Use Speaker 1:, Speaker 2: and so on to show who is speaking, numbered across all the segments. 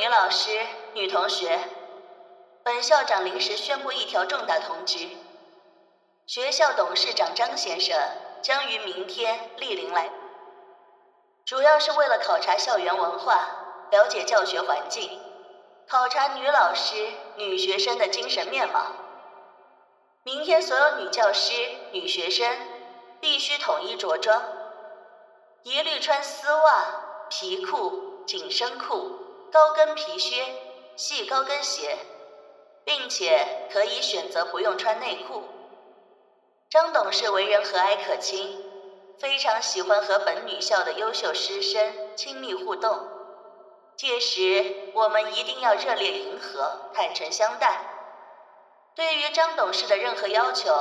Speaker 1: 女老师、女同学，本校长临时宣布一条重大通知：学校董事长张先生将于明天莅临来，主要是为了考察校园文化，了解教学环境，考察女老师、女学生的精神面貌。明天所有女教师、女学生必须统一着装，一律穿丝袜、皮裤、紧身裤、高跟皮靴、细高跟鞋，并且可以选择不用穿内裤。张董事为人和蔼可亲，非常喜欢和本女校的优秀师生亲密互动。届时我们一定要热烈迎合，坦诚相待。对于张董事的任何要求，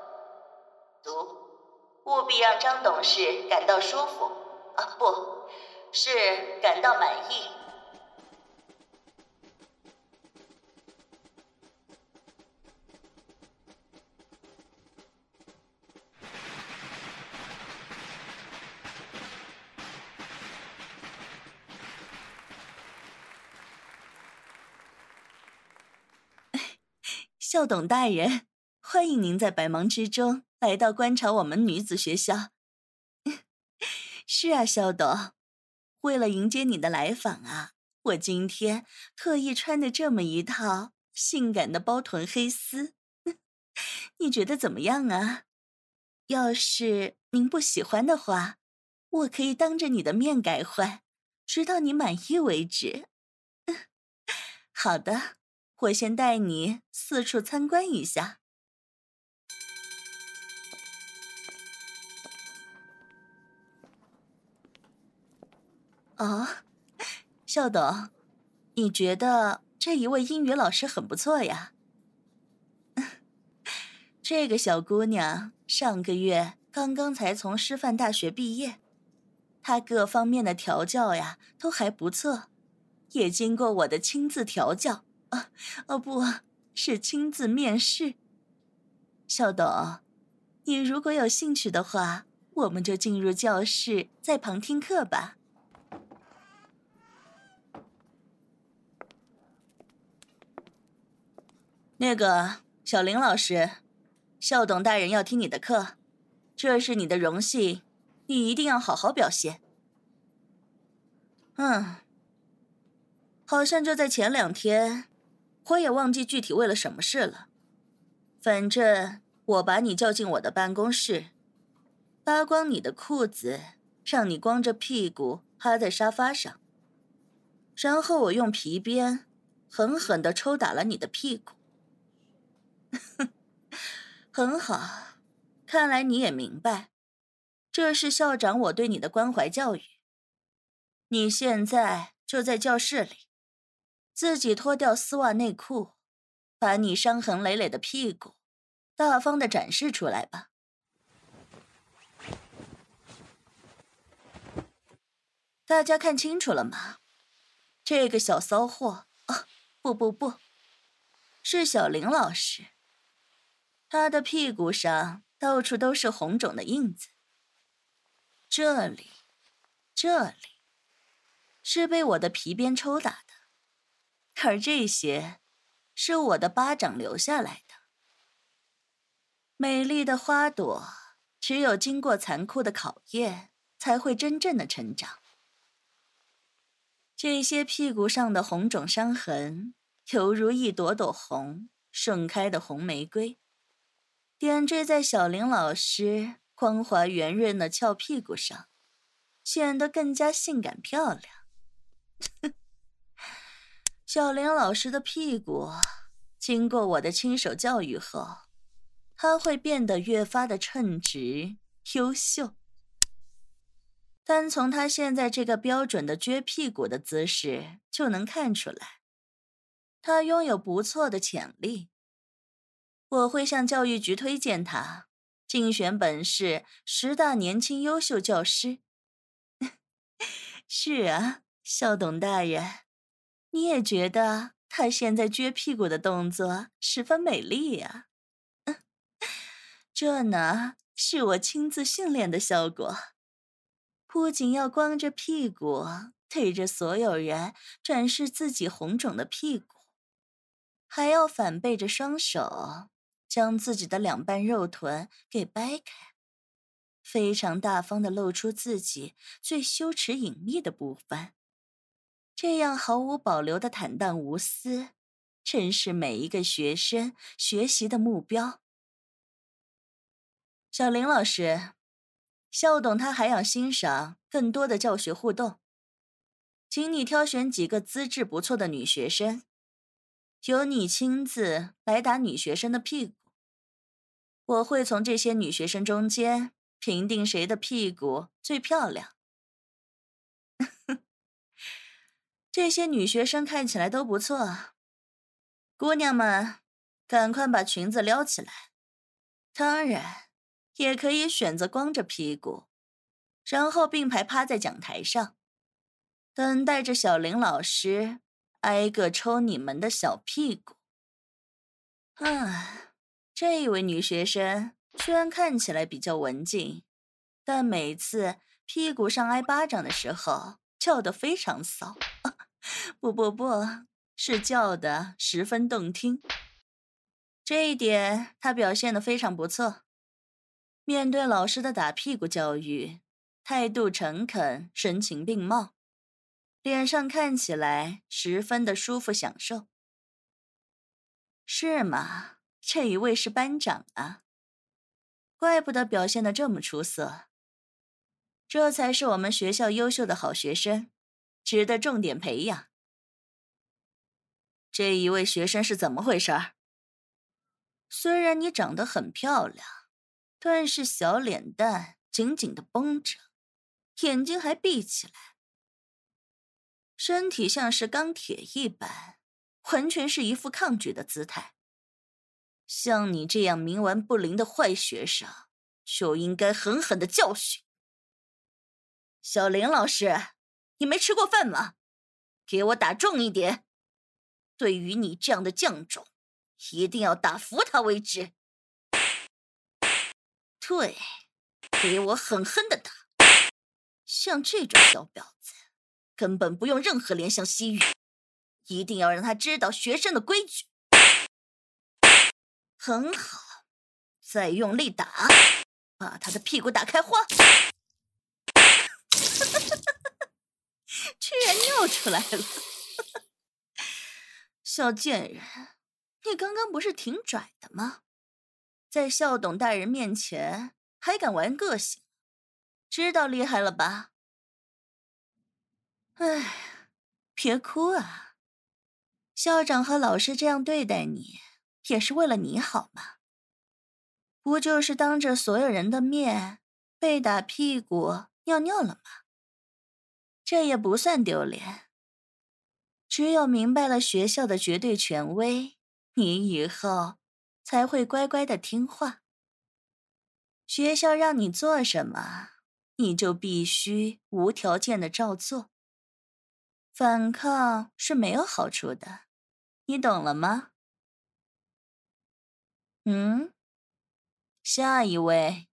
Speaker 1: 务必让张董事感到舒服，不是感到满意。
Speaker 2: 校董大人，欢迎您在百忙之中来到观察我们女子学校。是啊，校董，为了迎接你的来访啊，我今天特意穿的这么一套性感的包臀黑丝，你觉得怎么样啊？要是您不喜欢的话，我可以当着你的面改换，直到你满意为止。好的，我先带你四处参观一下。哦，校董，你觉得这一位英语老师很不错呀？这个小姑娘上个月刚刚才从师范大学毕业，她各方面的调教呀都还不错，也经过我的亲自调教，不是亲自面试。校董，你如果有兴趣的话，我们就进入教室，在旁听课吧。那个小林老师，校董大人要听你的课，这是你的荣幸，你一定要好好表现。好像就在前2天，我也忘记具体为了什么事了。反正我把你叫进我的办公室，扒光你的裤子，让你光着屁股趴在沙发上，然后我用皮鞭狠狠地抽打了你的屁股。很好，看来你也明白，这是校长我对你的关怀教育。你现在就在教室里，自己脱掉丝袜内裤，把你伤痕累累的屁股大方地展示出来吧。大家看清楚了吗？这个小骚货，不，是小林老师。他的屁股上到处都是红肿的印子，这里是被我的皮鞭抽打的，而这些是我的巴掌留下来的。美丽的花朵只有经过残酷的考验，才会真正的成长。这些屁股上的红肿伤痕，犹如一朵朵红盛开的红玫瑰，点缀在小林老师光滑圆润的翘屁股上，显得更加性感漂亮。小林老师的屁股经过我的亲手教育后，它会变得越发的称职优秀。单从他现在这个标准的撅屁股的姿势就能看出来，他拥有不错的潜力。我会向教育局推荐他，竞选本市10大年轻优秀教师。是啊，校董大人，你也觉得他现在撅屁股的动作十分美丽呀？这呢，是我亲自训练的效果。不仅要光着屁股对着所有人展示自己红肿的屁股，还要反背着双手将自己的两半肉臀给掰开，非常大方地露出自己最羞耻隐秘的部分。这样毫无保留的坦荡无私，正是每一个学生学习的目标。小林老师，校董他还要欣赏更多的教学互动，请你挑选几个资质不错的女学生，由你亲自来打女学生的屁股。我会从这些女学生中间评定谁的屁股最漂亮。这些女学生看起来都不错，姑娘们，赶快把裙子撩起来。当然，也可以选择光着屁股，然后并排趴在讲台上，等待着小林老师挨个抽你们的小屁股。这一位女学生虽然看起来比较文静，但每次屁股上挨巴掌的时候叫得非常骚。不，是叫得十分动听。这一点她表现得非常不错。面对老师的打屁股教育，态度诚恳，神情并茂，脸上看起来十分的舒服享受。是吗？这一位是班长啊，怪不得表现得这么出色。这才是我们学校优秀的好学生，值得重点培养。这一位学生是怎么回事？虽然你长得很漂亮，但是小脸蛋紧紧地绷着，眼睛还闭起来，身体像是钢铁一般，完全是一副抗拒的姿态。像你这样冥顽不灵的坏学生，就应该狠狠的教训。小林老师，你没吃过饭吗？给我打重一点。对于你这样的犟种，一定要打服他为止。对，给我狠狠的打。像这种小婊子，根本不用任何怜香惜玉，一定要让他知道学生的规矩。很好，再用力打，把他的屁股打开花。居然尿出来了。小贱人，你刚刚不是挺拽的吗？在校董大人面前还敢玩个性，知道厉害了吧？哎，别哭啊，校长和老师这样对待你，也是为了你好嘛。不就是当着所有人的面被打屁股尿尿了吗？这也不算丢脸。只有明白了学校的绝对权威，你以后才会乖乖的听话。学校让你做什么，你就必须无条件的照做。反抗是没有好处的，你懂了吗？下一位。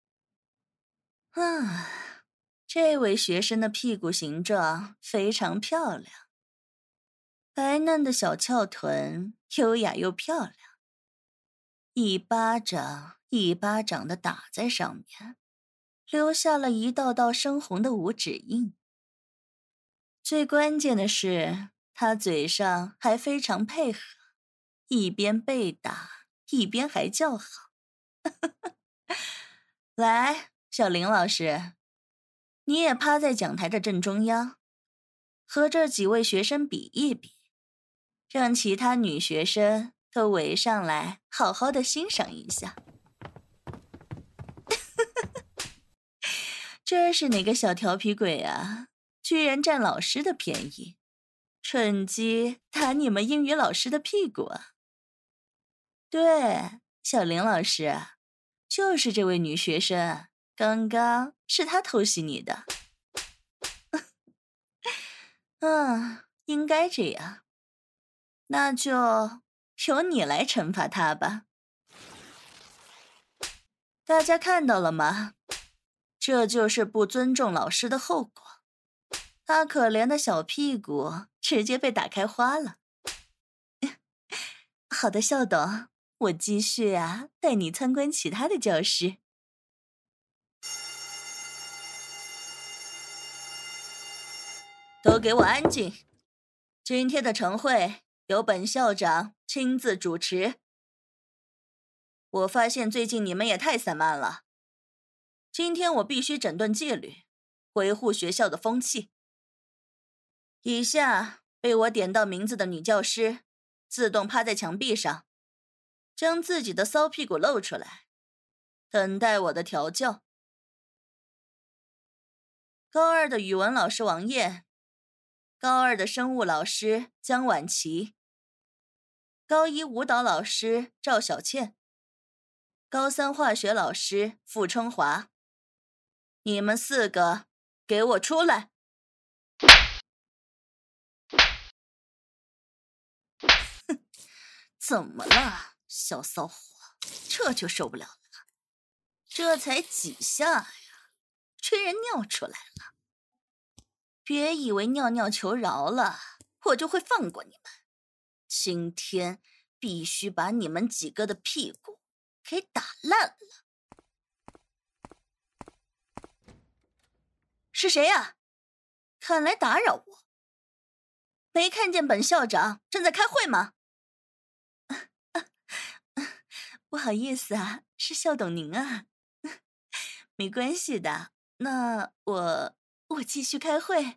Speaker 2: 这位学生的屁股形状非常漂亮，白嫩的小翘臀，优雅又漂亮，一巴掌一巴掌的打在上面，留下了一道道深红的五指印。最关键的是，他嘴上还非常配合，一边被打一边还叫好。来，小林老师，你也趴在讲台的正中央，和这几位学生比一比，让其他女学生都围上来好好的欣赏一下。这是哪个小调皮鬼啊，居然占老师的便宜，趁机打你们英语老师的屁股啊。对，小林老师，就是这位女学生，刚刚是她偷袭你的。应该这样，那就由你来惩罚她吧。大家看到了吗？这就是不尊重老师的后果。 他可怜的小屁股直接被打开花了。好的，校董，我继续带你参观其他的教室。都给我安静！今天的晨会由本校长亲自主持。我发现最近你们也太散漫了，今天我必须整顿纪律，维护学校的风气。以下被我点到名字的女教师，自动趴在墙壁上，将自己的骚屁股露出来，等待我的调教。高2的语文老师王燕，高2的生物老师江婉琪，高1舞蹈老师赵小倩，高3化学老师傅春华。你们4个给我出来！怎么了，小骚货？这就受不了了？这才几下呀，吹人尿出来了！别以为尿尿求饶了，我就会放过你们。今天必须把你们几个的屁股给打烂了！是谁呀？看来打扰我。没看见本校长正在开会吗？不好意思是校董您啊。没关系的，那我继续开会。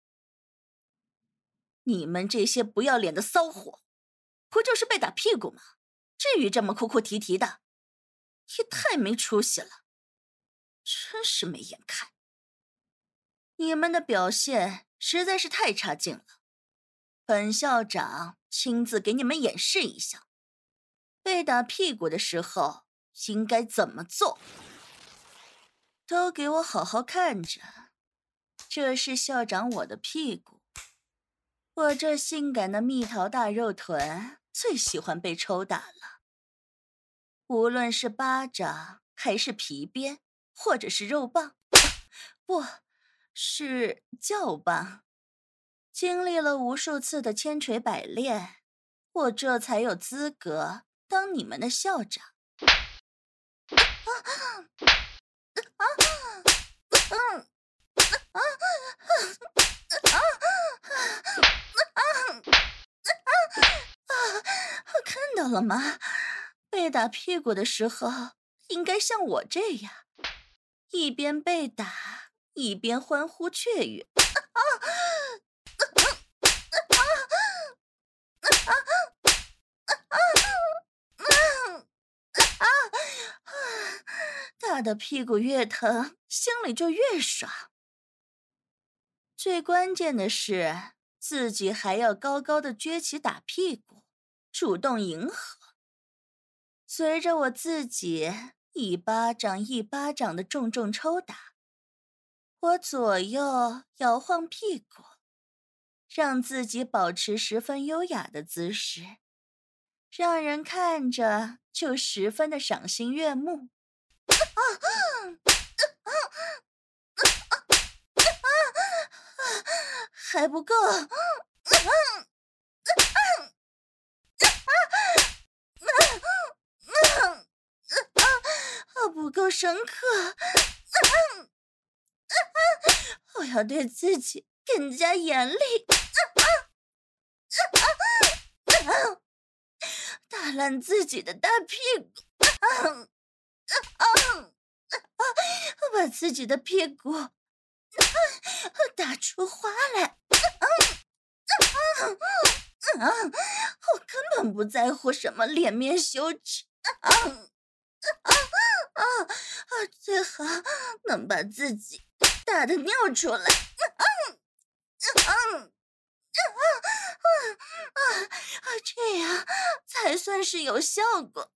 Speaker 2: 你们这些不要脸的骚货，不就是被打屁股吗？至于这么哭哭啼啼的？也太没出息了，真是没眼看。你们的表现实在是太差劲了，本校长亲自给你们演示一下，被打屁股的时候应该怎么做。都给我好好看着，这是校长我的屁股，我这性感的蜜桃大肉臀最喜欢被抽打了。无论是巴掌还是皮鞭，或者是肉棒，不是叫棒，经历了无数次的千锤百炼，我这才有资格当你们的校长。看到了吗？被打屁股的时候应该像我这样，一边被打一边欢呼雀跃。打的屁股越疼，心里就越爽。最关键的是，自己还要高高的撅起打屁股，主动迎合。随着我自己一巴掌一巴掌的重重抽打，我左右摇晃屁股，让自己保持十分优雅的姿势，让人看着就十分的赏心悦目。还不够，不够深刻，我要对自己更加严厉。打烂自己的大屁股，把自己的屁股打出花来。我根本不在乎什么脸面羞耻，最好能把自己打得尿出来。这样才算是有效果。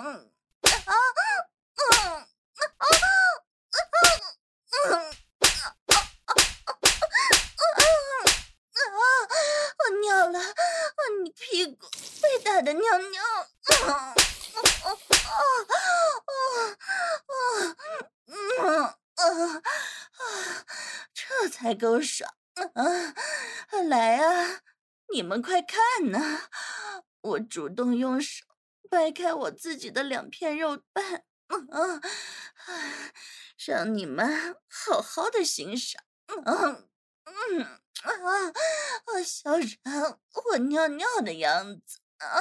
Speaker 2: 我尿了，你屁股被打的尿尿。这才够爽。 来啊，你们快看呐！我主动用手掰开我自己的2片肉瓣，让你们好好的欣赏。小冉，我尿尿的样子。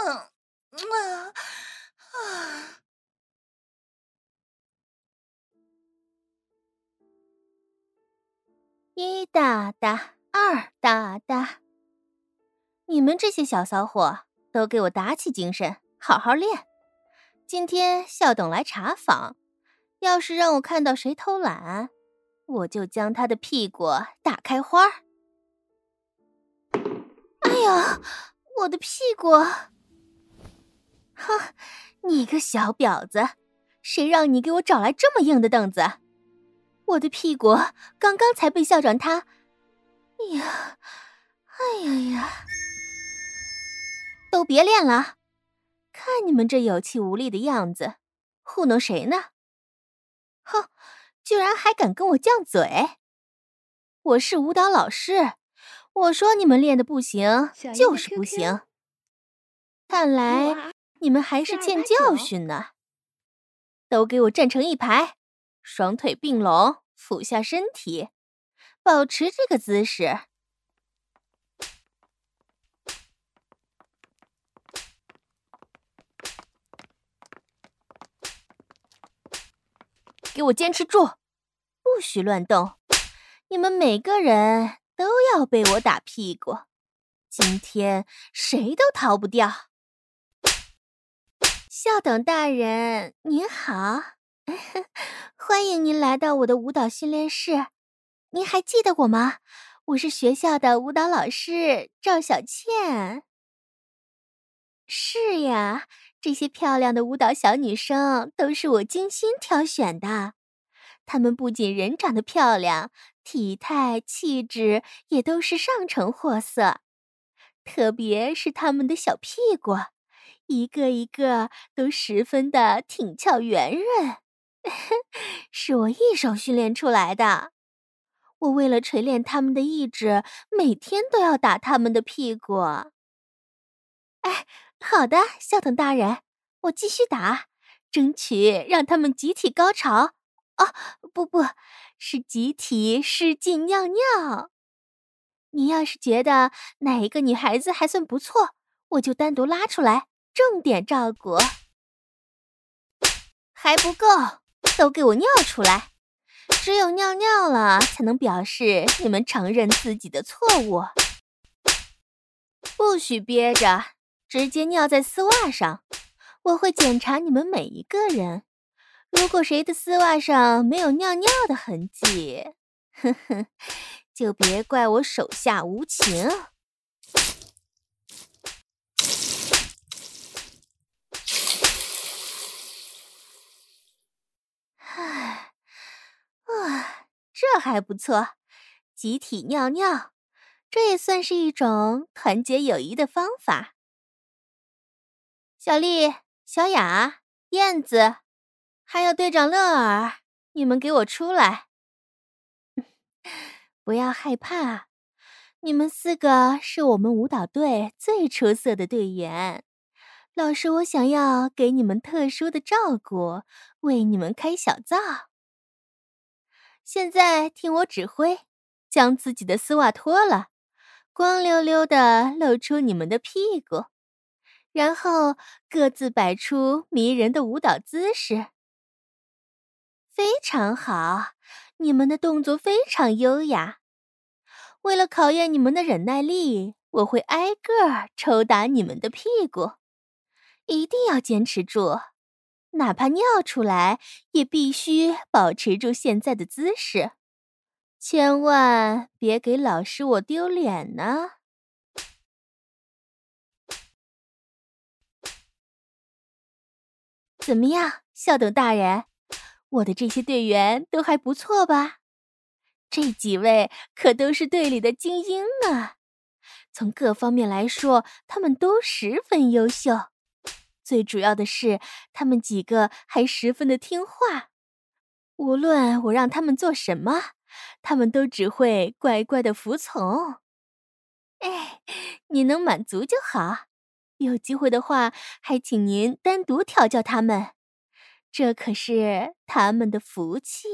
Speaker 3: 1大大，2大大，你们这些小骚货都给我打起精神，好好练。今天校董来查访，要是让我看到谁偷懒，我就将他的屁股打开花。哎呀，我的屁股！哼，你个小婊子，谁让你给我找来这么硬的凳子？我的屁股刚刚才被校长他……哎呀！都别练了，看你们这有气无力的样子，糊弄谁呢？哼，居然还敢跟我犟嘴！我是舞蹈老师，我说你们练的不行就是不行。看来你们还是欠教训呢。都给我站成一排，双腿并拢，俯下身体，保持这个姿势。给我坚持住，不许乱动！你们每个人都要被我打屁股，今天谁都逃不掉。校董大人您好，欢迎您来到我的舞蹈训练室。您还记得我吗？我是学校的舞蹈老师赵小倩。是呀，这些漂亮的舞蹈小女生都是我精心挑选的。她们不仅人长得漂亮，体态、气质也都是上乘货色。特别是她们的小屁股，一个一个都十分的挺翘圆润，是我一手训练出来的。我为了锤炼她们的意志，每天都要打她们的屁股。哎，好的，校董大人，我继续打，争取让他们集体高潮。哦，不，是集体失禁尿尿。你要是觉得哪一个女孩子还算不错，我就单独拉出来，重点照顾。还不够，都给我尿出来！只有尿尿了，才能表示你们承认自己的错误。不许憋着，直接尿在丝袜上。我会检查你们每一个人，如果谁的丝袜上没有尿尿的痕迹，就别怪我手下无情。这还不错，集体尿尿，这也算是一种团结友谊的方法。小丽、小雅、燕子，还有队长乐儿，你们给我出来！不要害怕，你们4个是我们舞蹈队最出色的队员。老师，我想要给你们特殊的照顾，为你们开小灶。现在听我指挥，将自己的丝袜脱了，光溜溜的露出你们的屁股，然后各自摆出迷人的舞蹈姿势。非常好，你们的动作非常优雅。为了考验你们的忍耐力，我会挨个抽打你们的屁股，一定要坚持住。哪怕尿出来，也必须保持住现在的姿势，千万别给老师我丢脸呢。怎么样，校董大人？我的这些队员都还不错吧？这几位可都是队里的精英啊！从各方面来说，他们都十分优秀。最主要的是，他们几个还十分的听话。无论我让他们做什么， 他们都只会乖乖的服从。哎，你能满足就好。有机会的话，还请您单独调教他们，这可是他们的福气。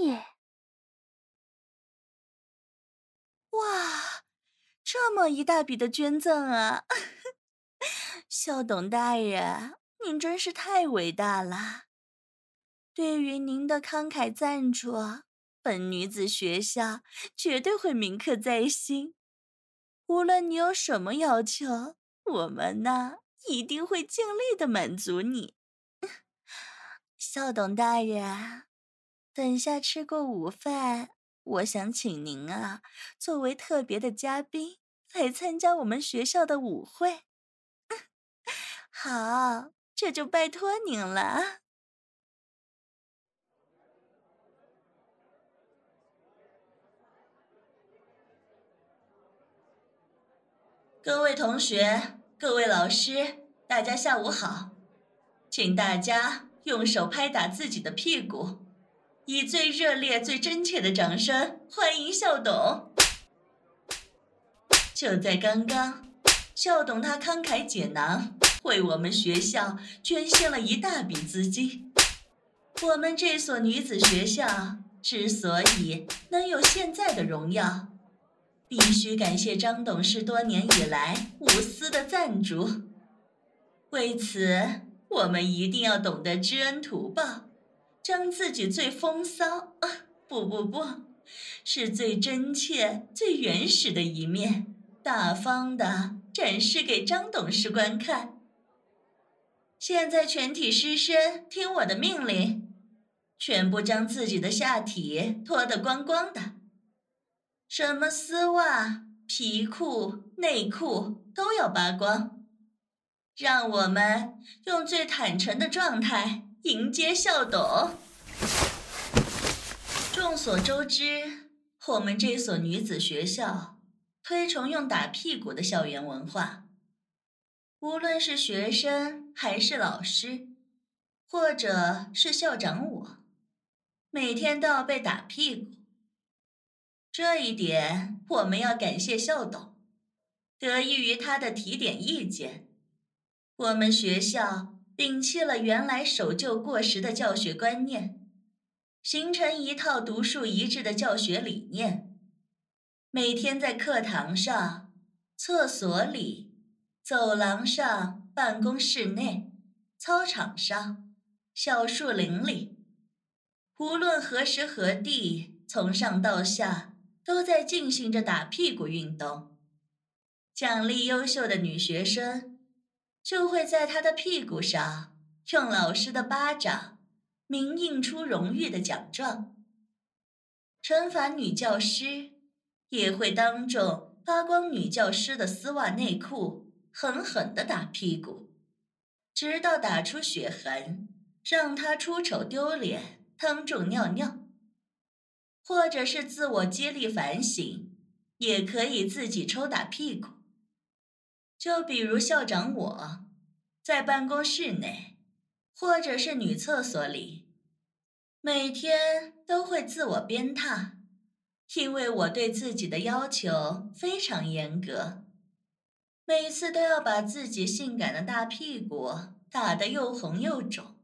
Speaker 2: 哇，这么一大笔的捐赠啊！校董大人，您真是太伟大了。对于您的慷慨赞助，本女子学校绝对会铭刻在心。无论你有什么要求，我们呢一定会尽力的满足你。校董大人，等下吃过午饭，我想请您啊，作为特别的嘉宾来参加我们学校的舞会。好，这就拜托您了。各位同学，各位老师，大家下午好！请大家用手拍打自己的屁股，以最热烈、最真切的掌声欢迎校董。就在刚刚，校董他慷慨解囊，为我们学校捐献了一大笔资金。我们这所女子学校之所以能有现在的荣耀，必须感谢张董事多年以来无私的赞助。为此，我们一定要懂得知恩图报，将自己最风骚，不，是最真切、最原始的一面，大方地展示给张董事观看。现在全体师生听我的命令，全部将自己的下体脱得光光的，什么丝袜、皮裤、内裤都要扒光。让我们用最坦诚的状态迎接校董。众所周知，我们这所女子学校推崇用打屁股的校园文化，无论是学生还是老师，或者是校长我，每天都要被打屁股。这一点我们要感谢校董，得益于他的提点意见，我们学校摒弃了原来守旧过时的教学观念，形成一套独树一帜的教学理念。每天在课堂上、厕所里、走廊上、办公室内、操场上、小树林里，无论何时何地，从上到下都在进行着打屁股运动。奖励优秀的女学生，就会在她的屁股上用老师的巴掌铭印出荣誉的奖状。惩罚女教师，也会当众扒光女教师的丝袜内裤，狠狠地打屁股，直到打出血痕，让她出丑丢脸，当众尿尿。或者是自我激励反省，也可以自己抽打屁股。就比如校长我，在办公室内，或者是女厕所里，每天都会自我鞭挞，因为我对自己的要求非常严格，每次都要把自己性感的大屁股打得又红又肿。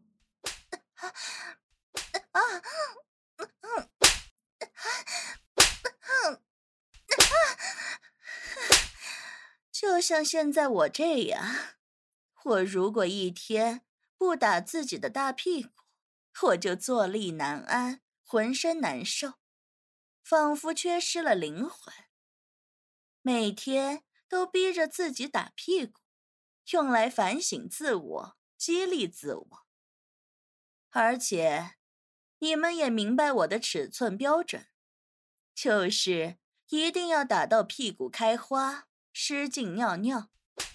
Speaker 2: 就像现在我这样，我如果一天不打自己的大屁股，我就坐立难安，浑身难受，仿佛缺失了灵魂。每天都逼着自己打屁股，用来反省自我，激励自我。而且，你们也明白我的尺寸标准，就是一定要打到屁股开花，失禁尿尿。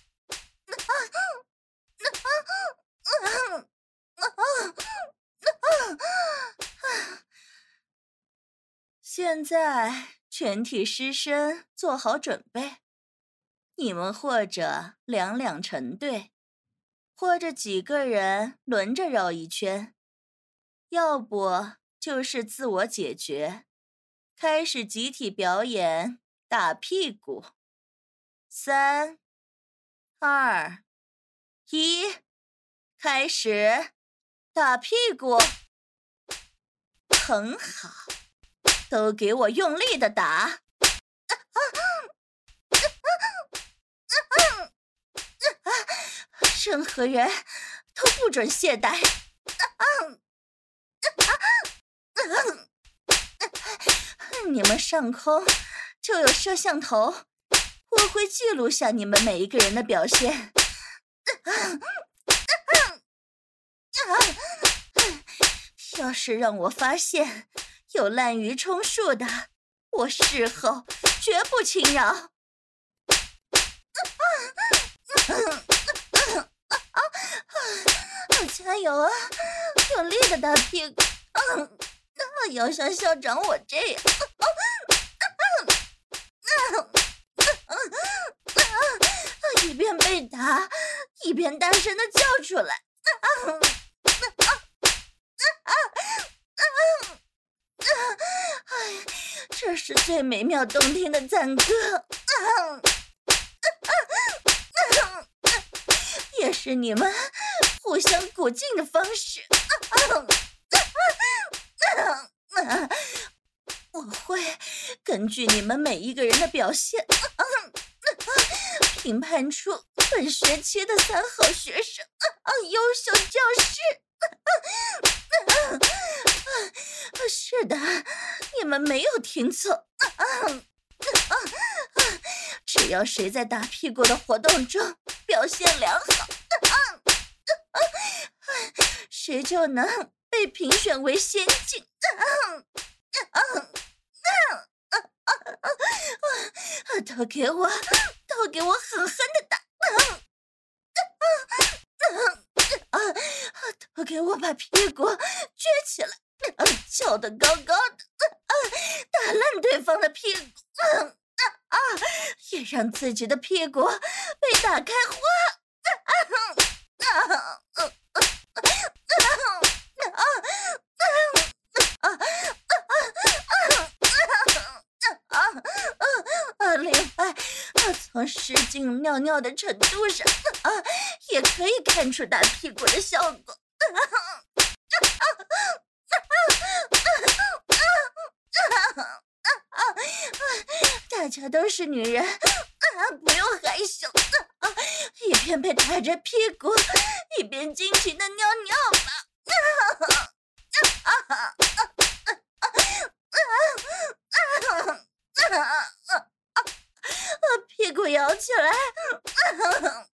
Speaker 2: 现在全体师生做好准备，你们或者两两成对，或者几个人轮着绕一圈，要不就是自我解决， 开始集体表演打屁股。3、2、1，开始打屁股。很好，都给我用力的打。任何人都不准懈怠。你们上空就有摄像头，我会记录下你们每一个人的表现。要是让我发现有滥竽充数的，我事后绝不轻饶。加油啊！用力的打屁股。要像校长我这样。一边被打，一边大声的叫出来。这是最美妙动听的赞歌，也是你们互相鼓劲的方式。我会根据你们每一个人的表现，评判出本学期的3好学生，优秀教师。是的，你们没有听错。只要谁在打屁股的活动中表现良好，谁就能被评选为先进。都给我狠狠的打！都给我把屁股撅起来，翘得高高的，打烂对方的屁股，也让自己的屁股被打开花。另外，从失禁尿尿的程度上，也可以看出打屁股的效果。大家都是女人，不用害羞，一边被打着屁股，一边尽情的尿尿吧。屁股摇起来。